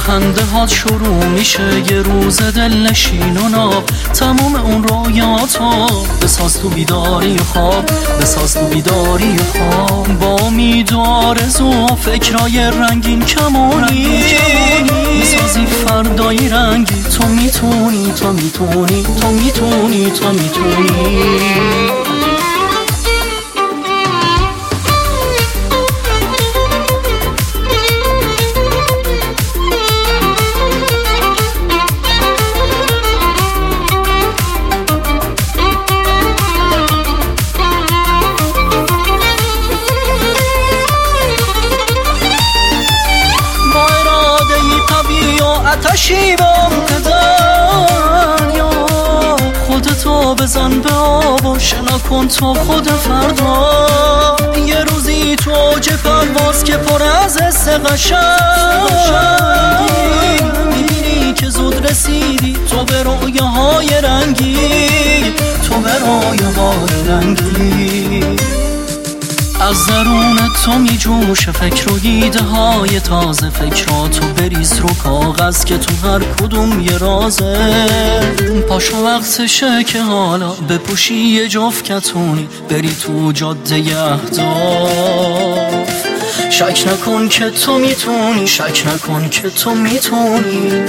خنده ها شروع میشه یه روز دلنشین و ناب. تمام اون رویاتو بساز تو بیداری خواب، بساز تو بیداری خواب. با امید و آرزو فکرای رنگین کمانی میسازی فردای رنگی. تو میتونی، تو میتونی، تو میتونی، تو میتونی. آتشی با دریا خودتو بزن به آب و شنا کن تو خود فردا. یه روزی تو اوج پرواز که پر از حس قشنگی میبینی که زود رسیدی تو به رویاهای رنگی، تو به رویاهای رنگی. از درون تو می جوشه فکر و ایده های تازه. فکراتو بریز رو کاغذ که تو هر کدوم یه رازه. پاشو وقتشه که حالا بپوشی یه جفت کتونی بری تو جاده اهداف. شک نکن که تو میتونی، شک نکن که تو میتونی.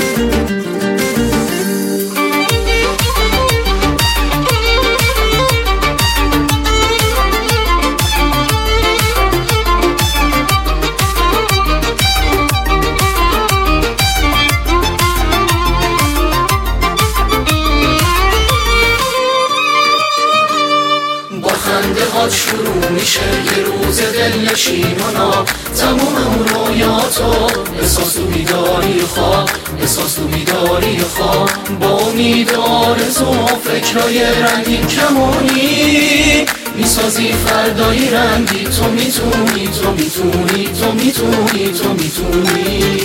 خنده ها شروع میشه یه روز دلنشین و ناب. تموم اون رویاتو بساز تو بیداری خواب، بساز تو بیداری خواب. با امید آرزو فکرای رنگین کمانی میسازی فردای رنگی. تو میتونی، تو میتونی، تو میتونی، تو میتونی.